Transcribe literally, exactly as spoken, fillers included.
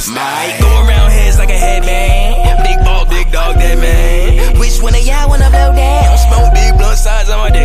Might go around heads like a headband. Big ball, big dog, that man. Which one of y'all wanna blow down? Smoke big blunt sides on my dick.